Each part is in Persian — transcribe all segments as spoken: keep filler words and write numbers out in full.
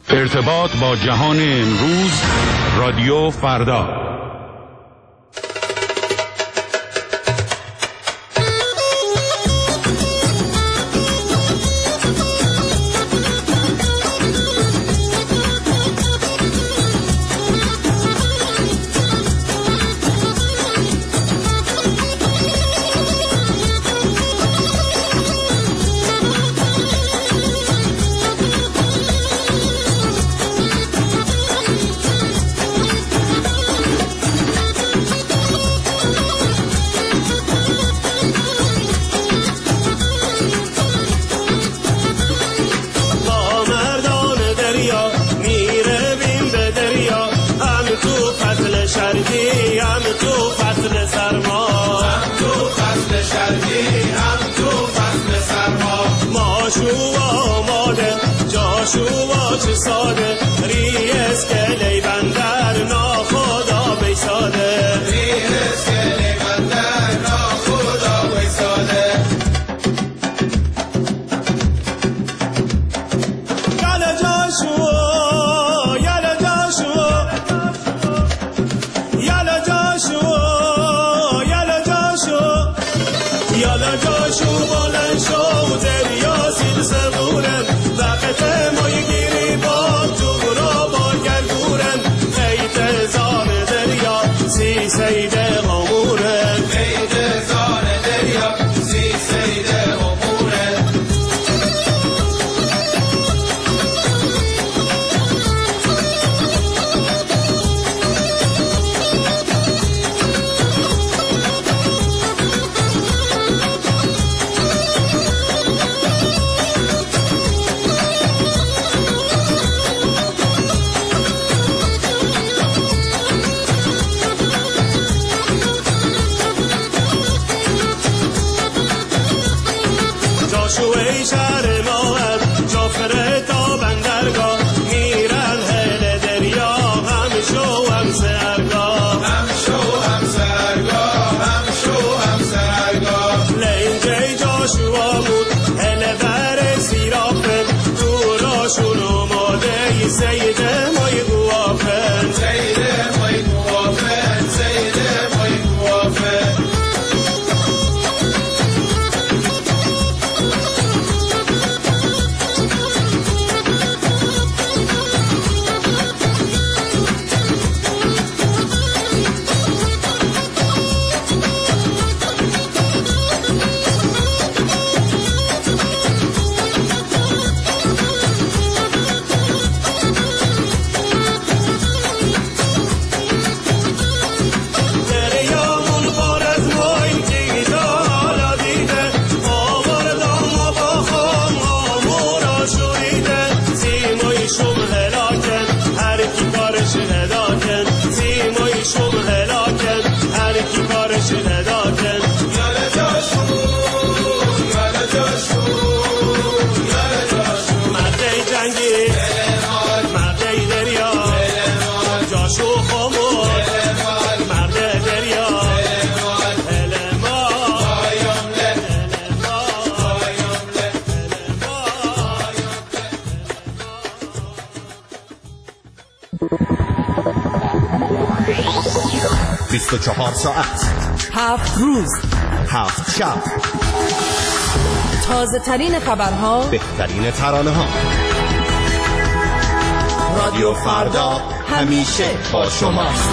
ارتباط با جهان امروز، رادیو فردا. بیست و چهار ساعت، هفت روز، هفت شب، تازه ترین خبرها، بهترین ترانه ها. رادیو فردا همیشه با شماست.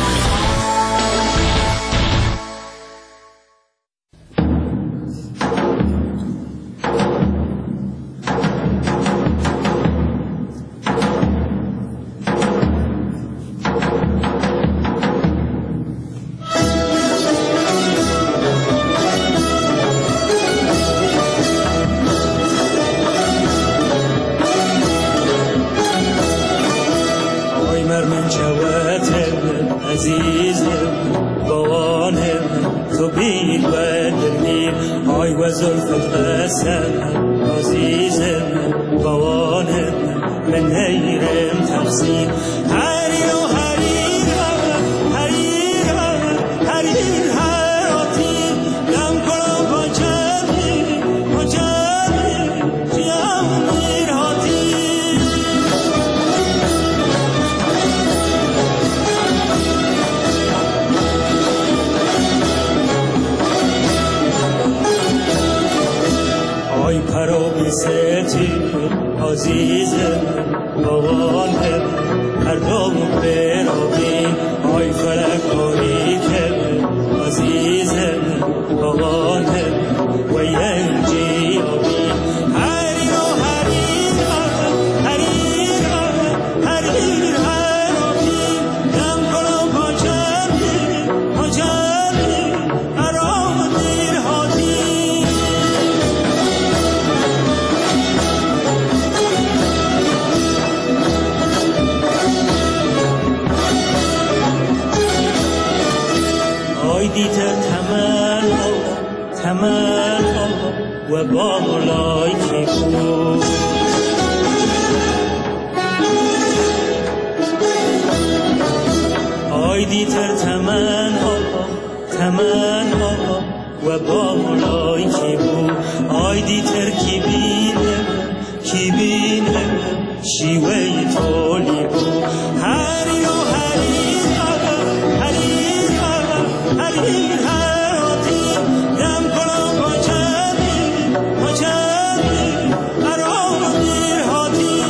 عزیزم بابانه هر دام برابین آی فرکاری که عزیزم بابانه و ینجی آبین هری رو هریر هریر هریر هرابین دم کنم پاچمی پاچمی ارام دیر هاتی آی دیتر تمن تمن و بالای که بود آی دیتر تمن تمن و بالای که بود آی دیتر کی بینه کی بینه شیوه تولی بود هری و هری هری هری هراتی دم کنم پاچمی پاچمی ارام دیر هاتی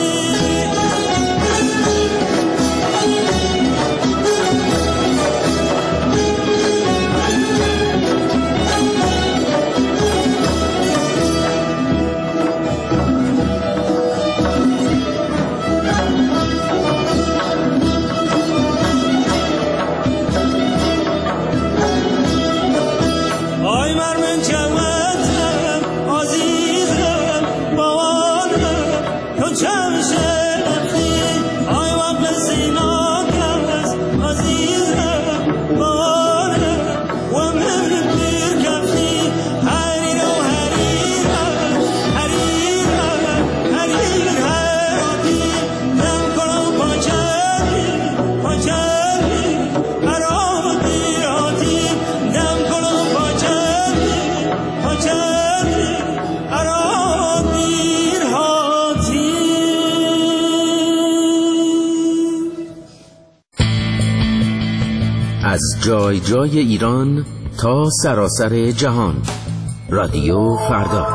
از جای جای ایران تا سراسر جهان. رادیو فردا.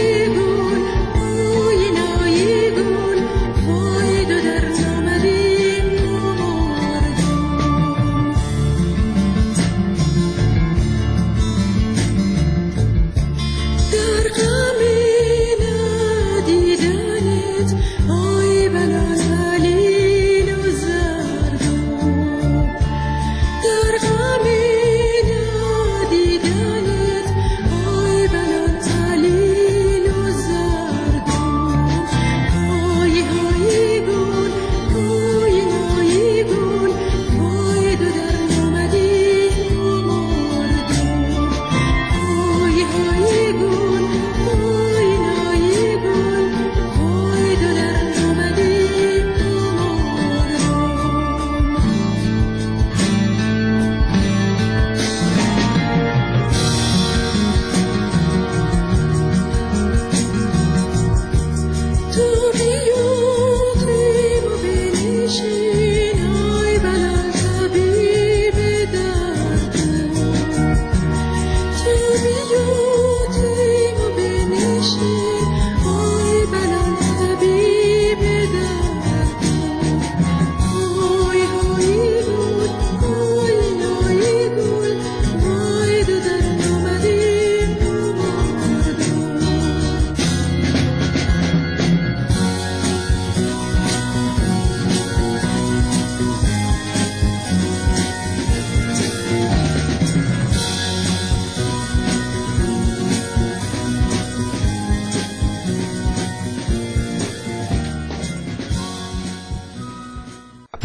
Thank you.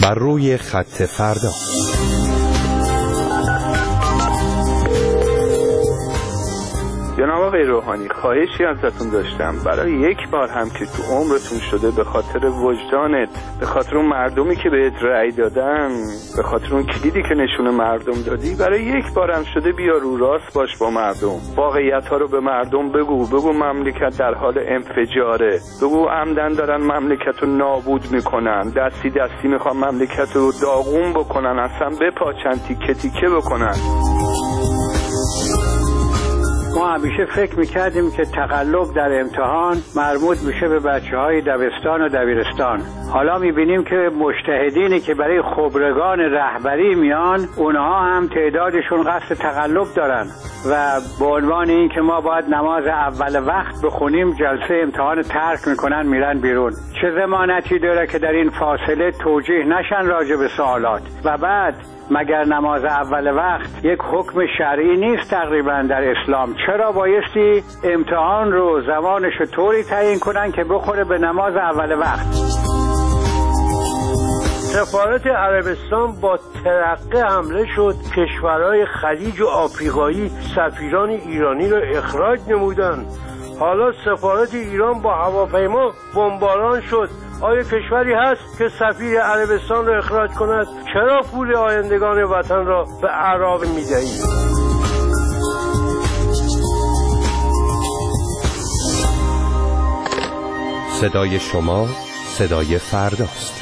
بر روی خط فردا. جناب آقای روحانی، خواهشی ازتون داشتم برای یک بار هم که تو عمرتون شده به خاطر وجدانت، به خاطر اون مردمی که بهت رأی دادن، به خاطر اون کلیدی که نشون مردم دادی، برای یک بار هم شده بیا رو راست باش با مردم، واقعیت ها رو به مردم بگو. بگو مملکت در حال انفجاره، بگو عمدن دارن مملکت رو نابود میکنن، دستی دستی میخوان مملکت رو داغون بکنن، اصلا بپاچن، تیکه تیکه بکنن. ما همیشه فکر میکردیم که تقلب در امتحان مربوط میشه به بچه های دبستان و دبیرستان. حالا میبینیم که مجتهدینی که برای خبرگان رهبری میان، اونها هم تعدادشون قصد تقلب دارن و به عنوان این که ما باید نماز اول وقت بخونیم، جلسه امتحان ترک میکنن، میرن بیرون. چه ضمانتی داره که در این فاصله توجیه نشن راجع به سوالات؟ و بعد مگر نماز اول وقت یک حکم شرعی نیست تقریبا در اسلام؟ چرا بایستی امتحان رو زمانش رو طوری تعیین کنن که بخوره به نماز اول وقت؟ سفارت عربستان با ترقه حمله شد، کشورهای خلیج و آفریقایی سفیران ایرانی را اخراج نمودند. حالا سفارت ایران با هواپیما بمباران شد. آیا کشوری هست که سفیر عربستان را اخراج کند؟ چرا پول آیندگان وطن را به اعراب می‌دهید؟ صدای شما صدای فرداست.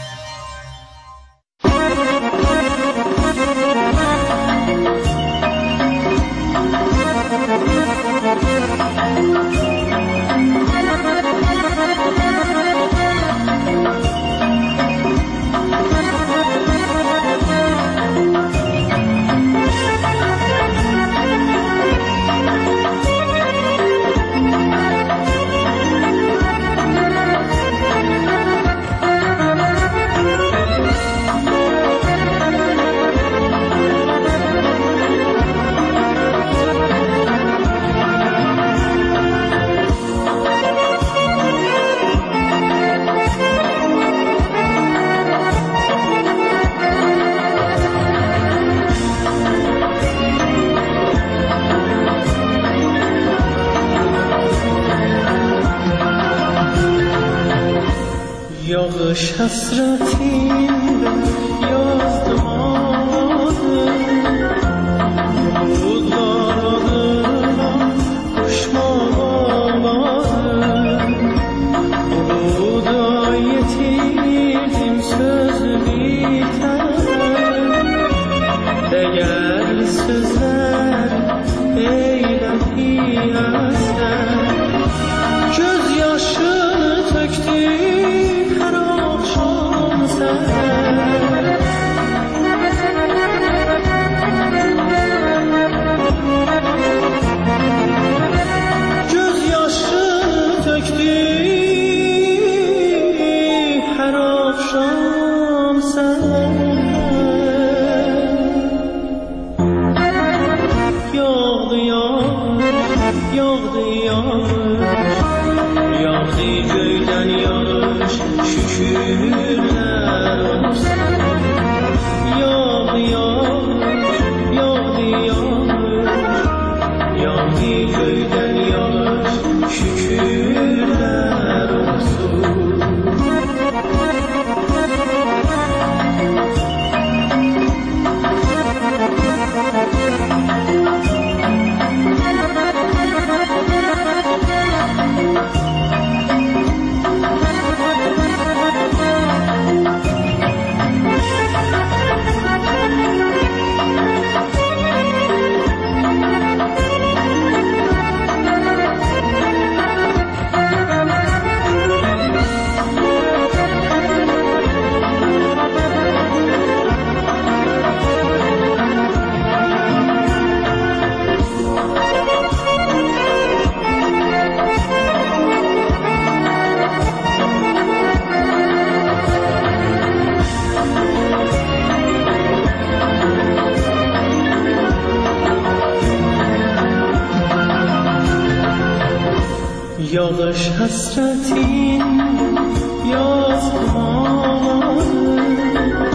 یاغش حسرتی یاد ماده روزگار خوشمال آماده رودای تیریم سوز بیتره دگر سوزر ایلهی هستن جز یاشن تکتی جز یاشن تکتی خراب شام سر یاغ یاغ یاغ یاغ یاغ جیدن یاغش şükürler olsun. Yağ yağış, yağ yağış, yağdı köyden yağış, şükürler olsun. یاغش حسرتین یاد ماده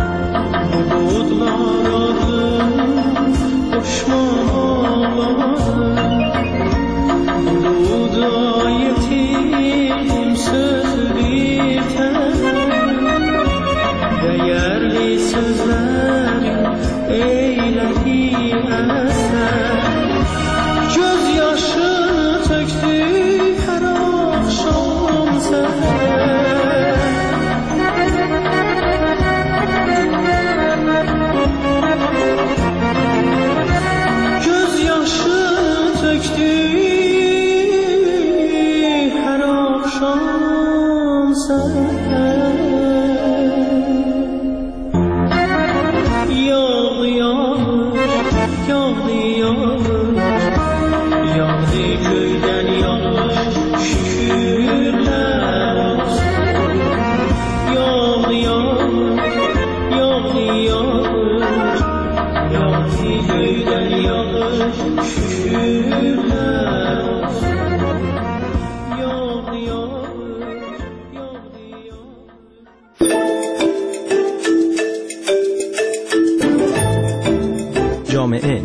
جامعه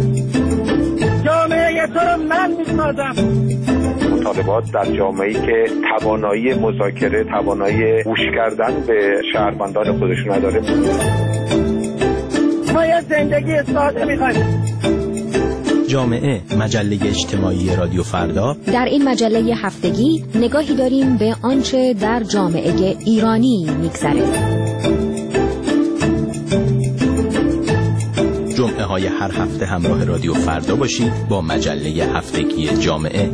جامعه تو رو من میسازم. مطالبات در جامعه‌ای که توانایی مذاکره، توانایی گوش کردن به شهروندان خودشون نداره. ما یه زندگی ساده میخوایم. جامعه، مجله اجتماعی رادیو فردا. در این مجله هفتگی نگاهی داریم به آنچه در جامعه ایرانی میگذره. جمعه های هر هفته همراه رادیو فردا باشید با مجله هفتگی جامعه.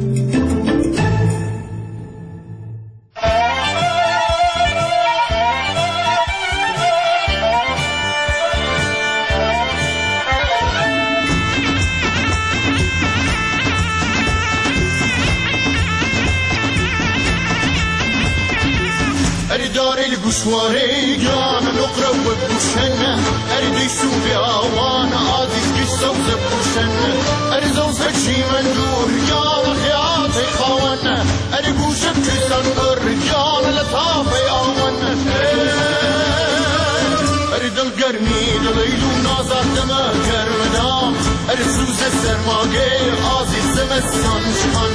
دار القشواري جان نقرا وبوشن اريد يشوف اوان عادي قصه وبوشن اريد اوصل شي مندور جان خياطي خوان اريد بوشك كسر الرجال لطافي اوان اريد القرني دليل ونازر دما كرمدام اريد سوز السرماقي عادي سمسان شخن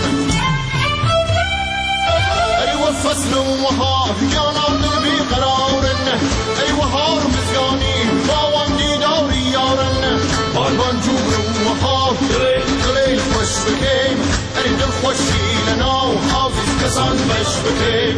وفصل ومهار جانا قلبي قرارن اي وهار مزقاني باوندي دوري يارن بالبان جور ومهار قليل خوش بكيم اريد الخوشي لنا وحافظ كسان بش بكيم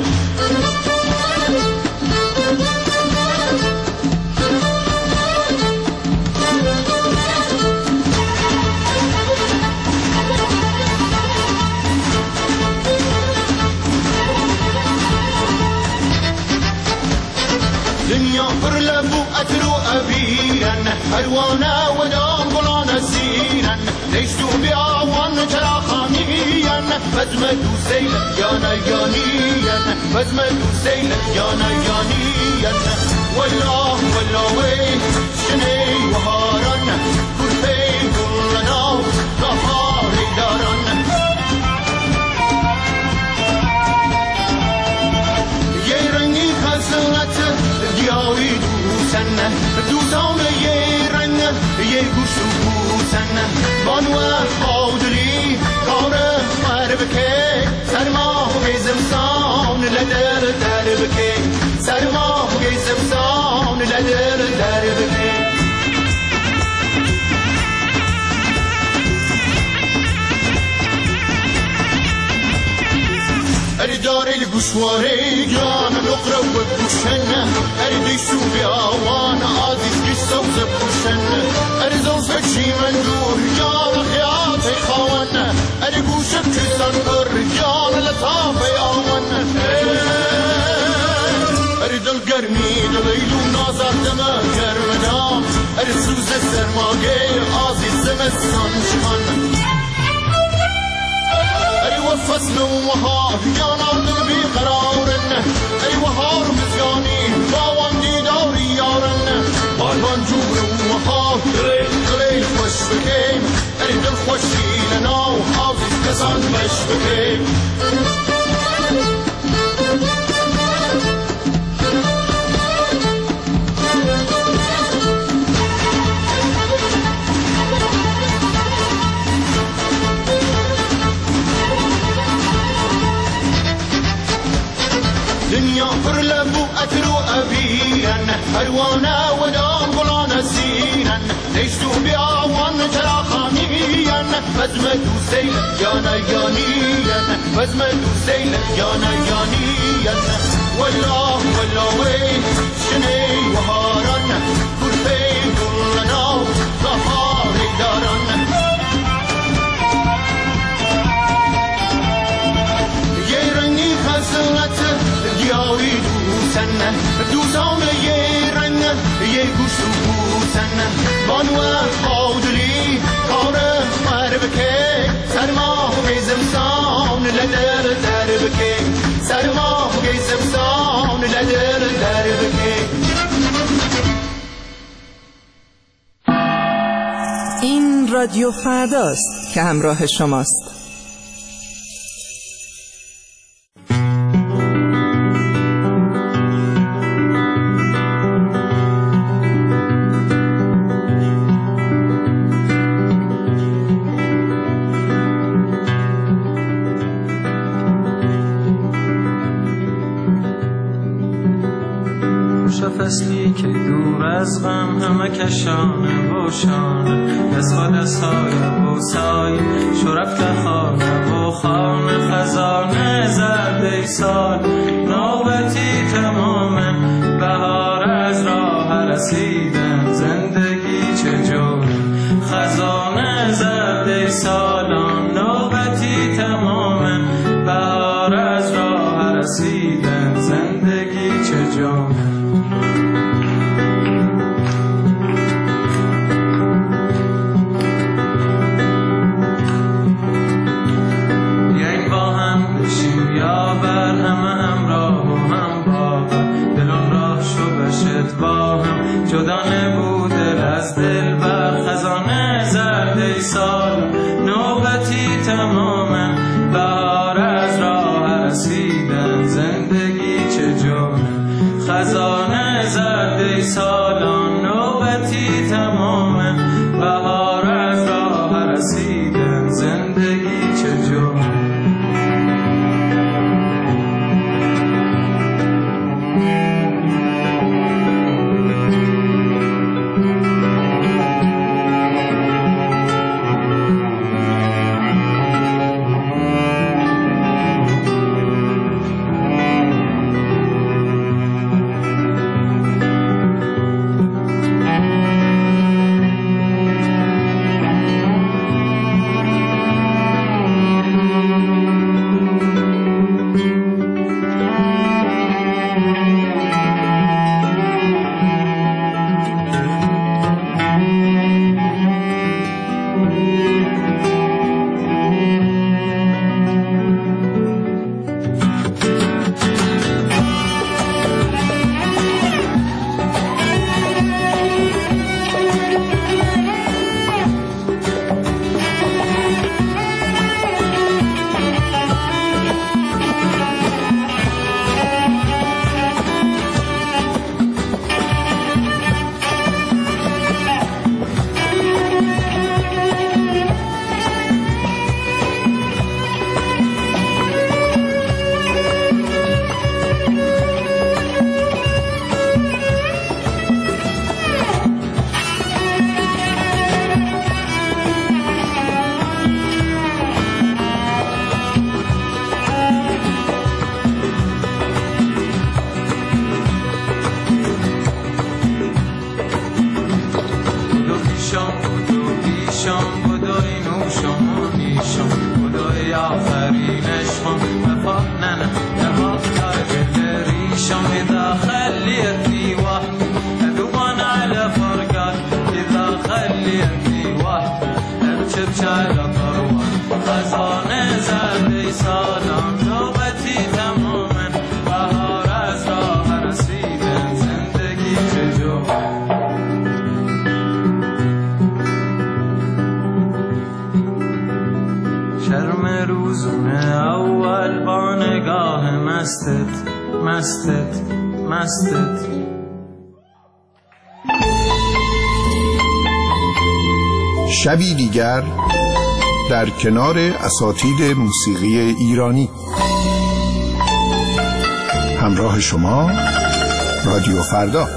دنيا فرلبو أترو أبيرا أروانا ودام قلانا سيرا ليشتو بأعوان ترى خاميا فزمدو سيلا يانا يانيا فزمدو سيلا يانا يانيا والله والله وين شني وهارا كرفي كلنا ظهاري دارا يرني خزنة دياوي دوسن دوسان يرن يگوش دوسن بانوه خودلی کار مربکه سرما گیزمسان لدر دربکه سرما گیزمسان لدر دربکه دار القشواري جان نقرا وبوشن اريد يشوف اوان عزيز قصه وزبوشن اريد اوصل شي مندور جان خياطي خوان اريد بوشك كسر الرجال لطافي اوان اريد القرني دليل ونازر دما كرمدام اريد سوز السرماقي عزيز سمسان شخن فصل ومهار جانا قلبي قرارن اي وهار مزقاني باوندي دوري يارن بالبان جور ومهار قليل خوش بكيم اريد الخوشي لنا وحافظ كسان بش بكيم دنيا فرلبو أترو أبيرا أروانا ودام قلانا سيرا ليشتو بأعوان ترى خاميا فزمدو سيلا يانا يانيا فزمدو سيلا يانا يانيا والله والله وين شني وهارا كرفي كلنا ظهاري دارا يرني خزنة دياوي دوسن دوسان يرن يگوش دوسن بانوه خودلی کار مربکه سرما گیزمسان لدر دربکه سرما گیزمسان لدر دربکه رادیو فرداست که همراه شماست. فصلی که دور از غم همه کشانه و شانه دست و دست های بوسای شرفت خانه و خانه خزانه زرده سال نوبتی تمامه بهار از راه رسیدن زندگی چه جور خزانه زرده سالان نوبتی تمامه بهار از راه رسیدن زندگی چه جور جدا نبود دل از دل بر خزانه زرده سال نوبتی تمامه بهار از راه رسیدن زندگی چه جونه خزانه زرده سالان نوبتی تمامه بهار از راه رسیدن زندگی چه جونه مستت مستت مستت شبی دیگر در کنار اساتید موسیقی ایرانی. همراه شما رادیو فردا.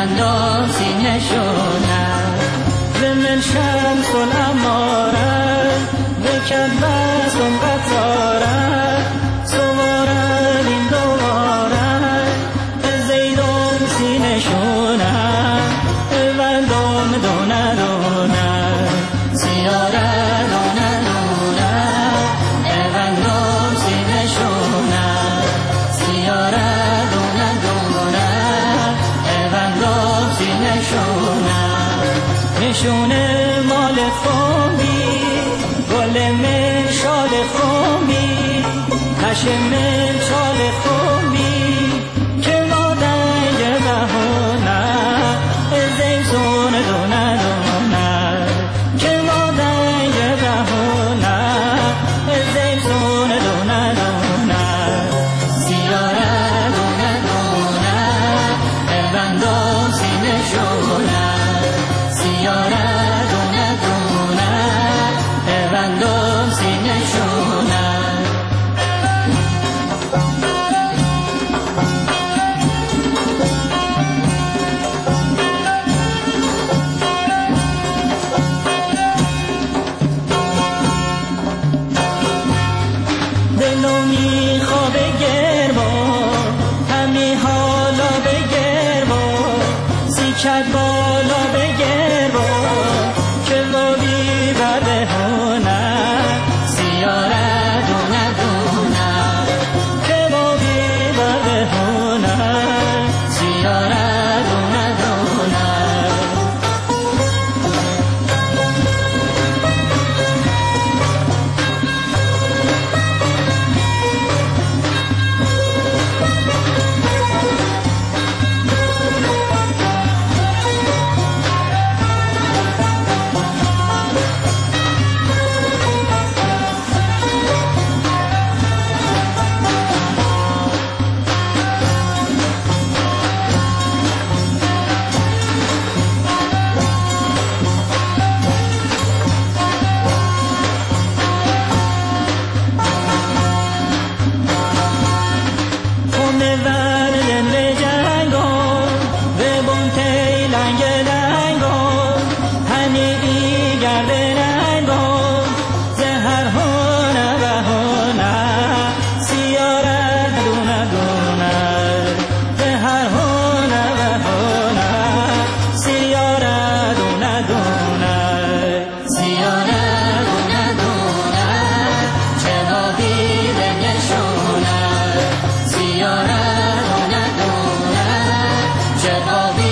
بندام سینه شونم زمن شمس الاماره بکن بستم قطاره سواره این دواره زیدم سینه شونم بندام دونه دونه سیاره دونه دونه بندام سینه شونم سیاره دونه دونه بندام سینه شونم نشونه مال خومی گل من شال خومی هش من شال خومی که مادن یه بهونه زیزون دونه دونه که مادن یه بهونه زیزون دونه دونه سیاره دونه دونه بندام سینه شونه سیاره دونه دونه بندام سینه شونه دلو میخوابه گرما همی حالا به گرما سیکت بالا به گرما که لابی برده هونه سیاره دونه دونه که لابی برده هونه سیاره دونه دونه چه